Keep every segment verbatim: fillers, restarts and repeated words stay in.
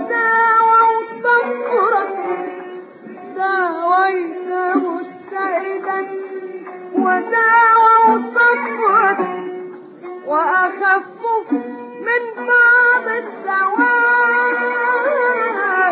وداووا صفرك داويت مجتهدا وداووا صفرك وأخف من بعض الدواء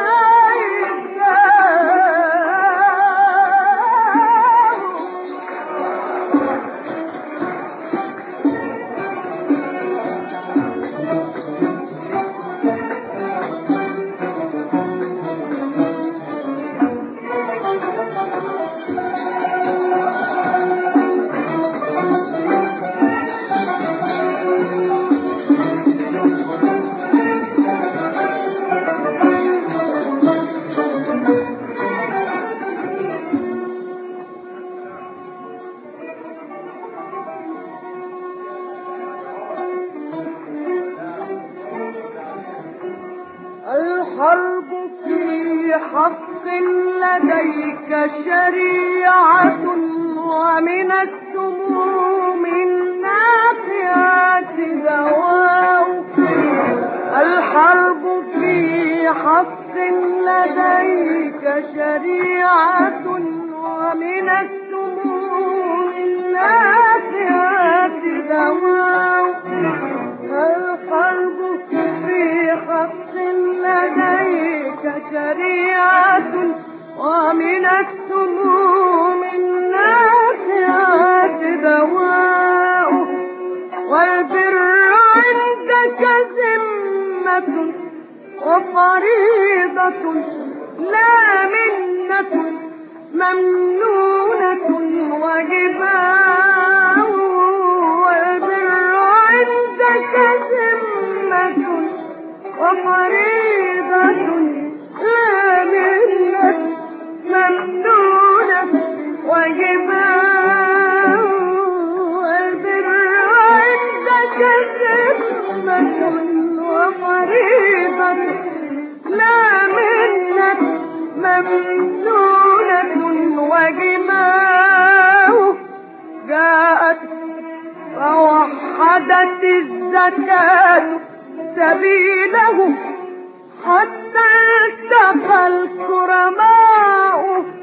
الحرب في حق لديك شريعة ومن السموم النافعات دواء الحرب في حق لديك شريعة ومن السموم النافعات دواء الحرب في حق لديك شريعة ومن السموم النافعات دواء والبر عندك ذمة وفريضة لا منة ممنونة وجباء والبر عندك ذمة وفريضة لا منة ممنونة وجباء والبر عندك ذمة وفريضة لا منة ممنونة وجباء جاءت فوحدت الزكاة سبيله حتى التقى الكرماء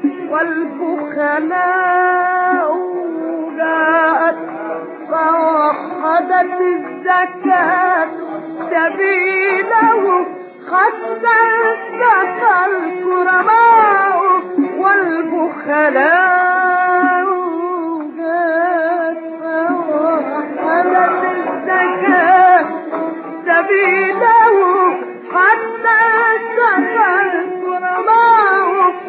والبخلاء جاءت فوحدت الزكاة سبيله حتى التقى الكرماء والبخلاء جاءت فوحدت الزكاة سبيله حتى التقى الكرماء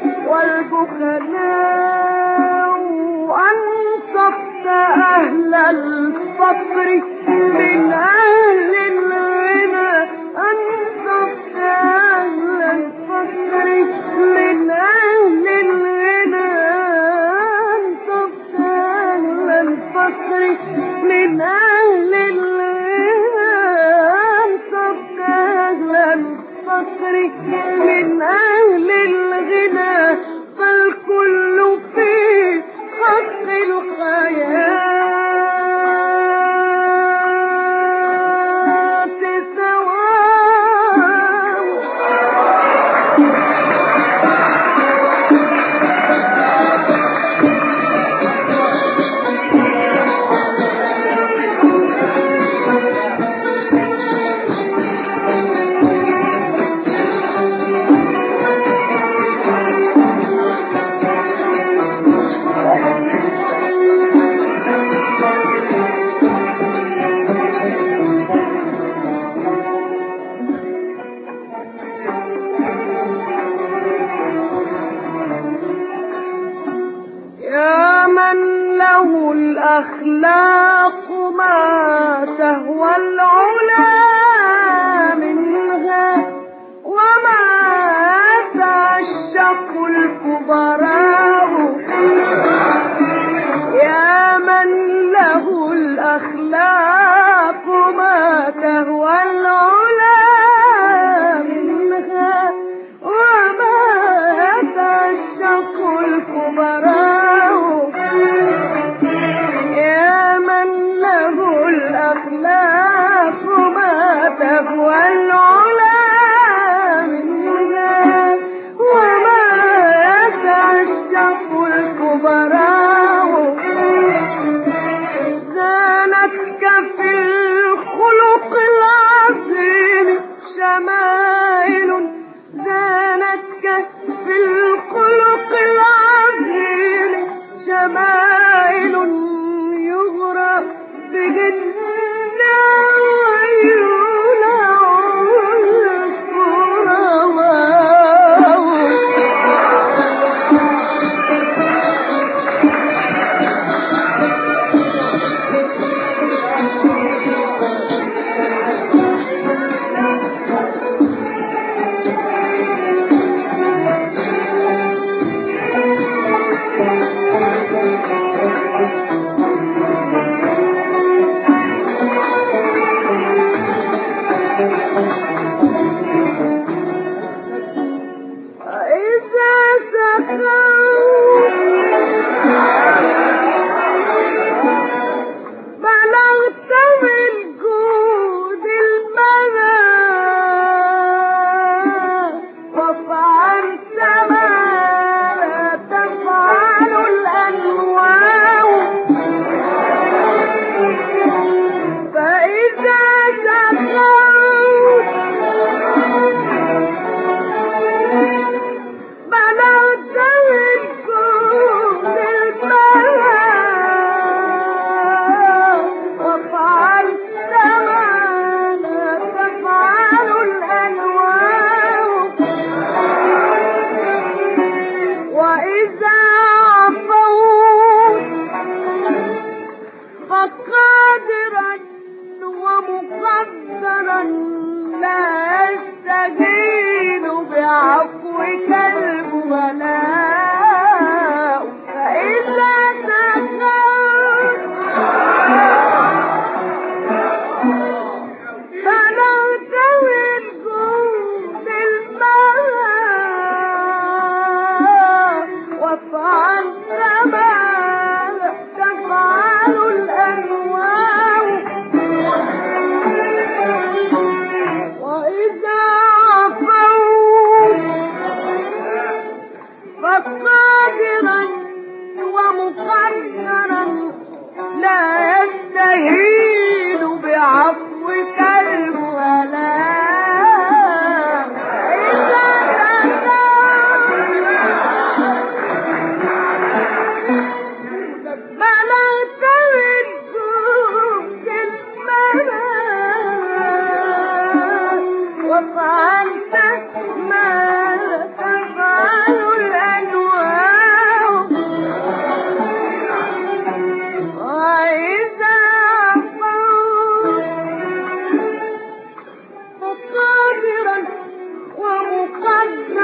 والبخلاء أنصفت أهل الفقر من أهل الغنى أنصفت أهل الفقر من أهل الغنى أنصفت أهل الفقر من أهل الغنى الفقر من أهل الغنى فالكل في حق الحياة سواء الأخلاق ما تهوى العلا منها وما تعشق الكبراء يا من له الأخلاق ما تهوى العلا منها وما تعشق الكبراء يا من له الأخلاق ما تهوى العلا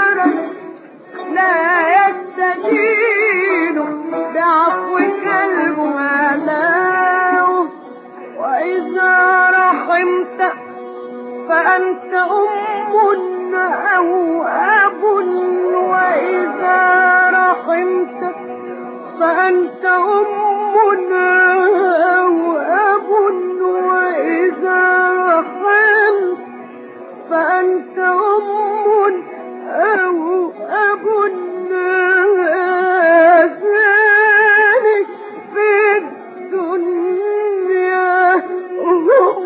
مقدرا لا يستدين بعفوك المعلاه وإذا رحمت فأنت أم أو أب وإذا رحمت فأنت أم أو أب وإذا رحمت فأنت أم أو أب ذلك في الدنيا هم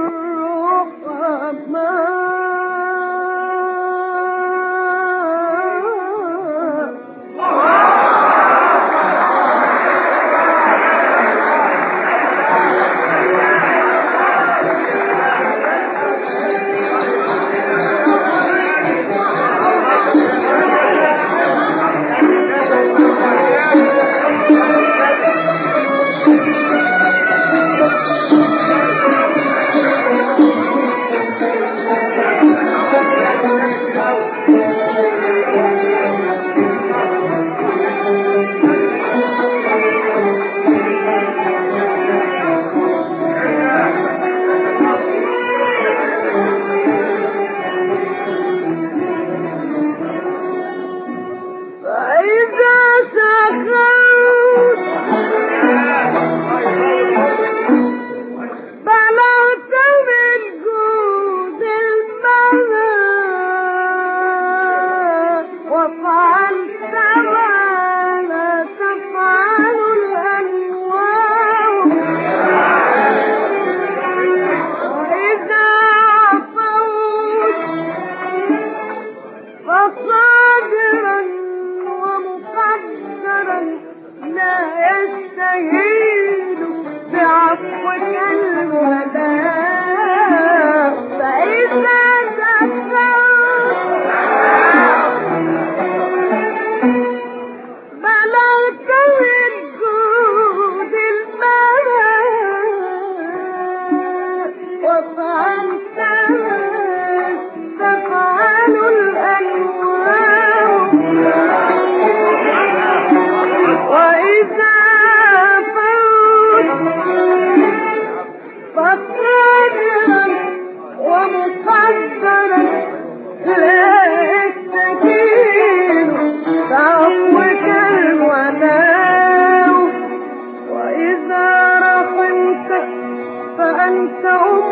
فأنت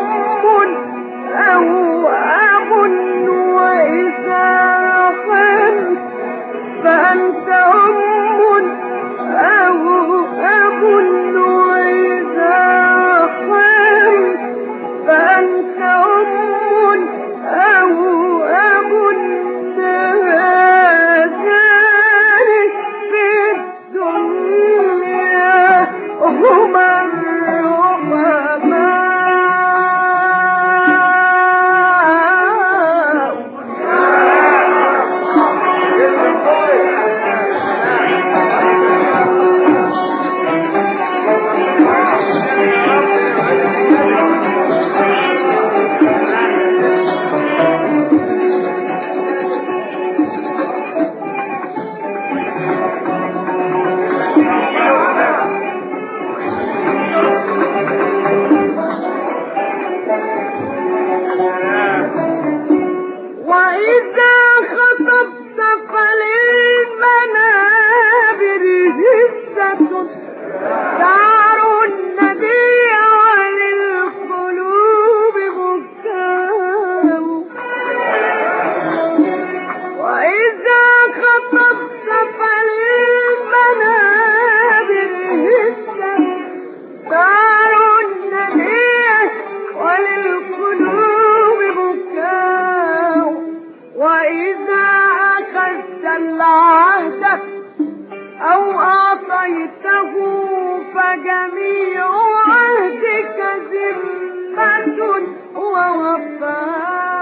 أم أو أب وإذا رحمت فأنت أم أو أب وإذا رحمت فأنت أم أو أب ذلك في الدنيا هما أو أعطيته فجميع عهدك ذمة ووفاء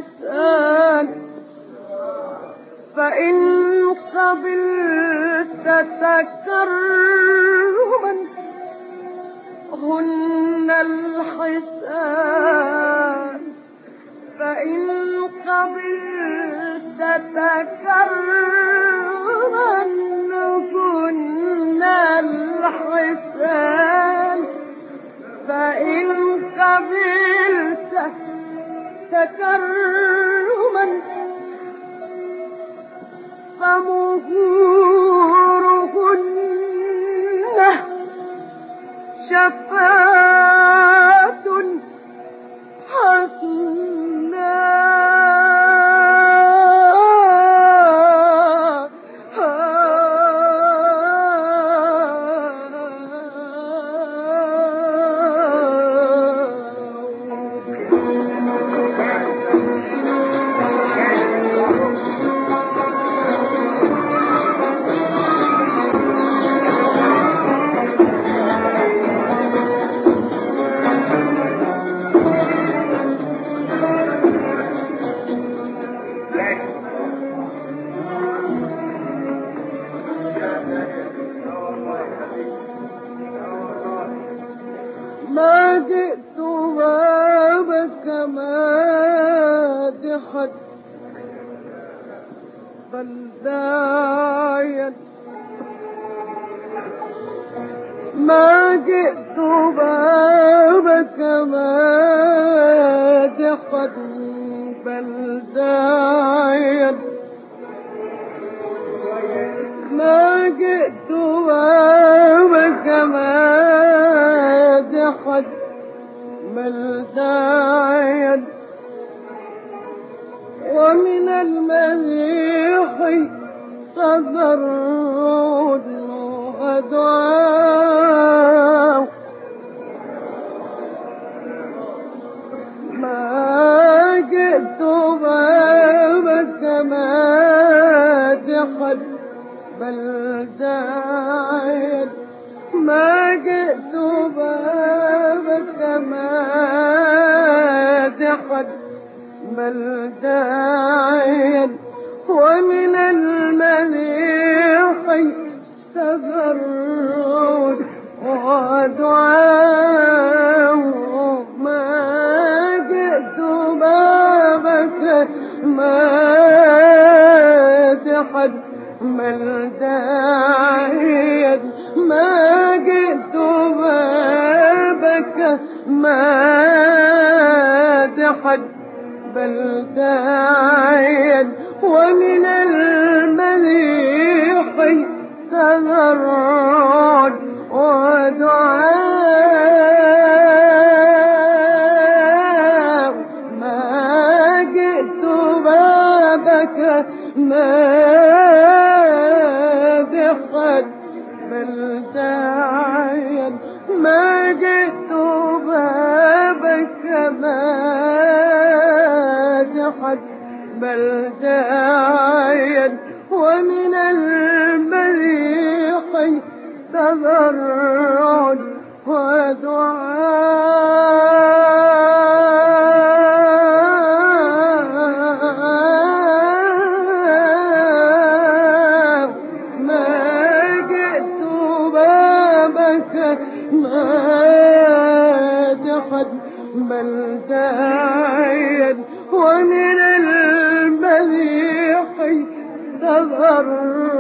الحسان فإن قبلت تكرما هن الحسان فإن قبلت تكرما هن الحسان فإن قبلت تكرما فمهورهن شفاة ما جئت بابك مادحا بل داعيا ما جئت بابك مادحا بل داعيا ما جئت بابك مادحا بل داعيا ومن المديح تضرع ودعاء ما جئت بابك مادحا بل داعيا ما جئت بابك مادحا بل داعيا ومن المديح تضرع ودعاء ما جئت بابك مادحا بل داعيا ما جئت بابك مادحا بل داعيا ومن المديح تضرع ودعاء ما جئت بابك مادحا بل داعيا ما جئت بابك مادحا بل داعيا ومن المديح تضرع ودعاء ما جئت بابك مادحا بل داعيا ومن المديح تضرع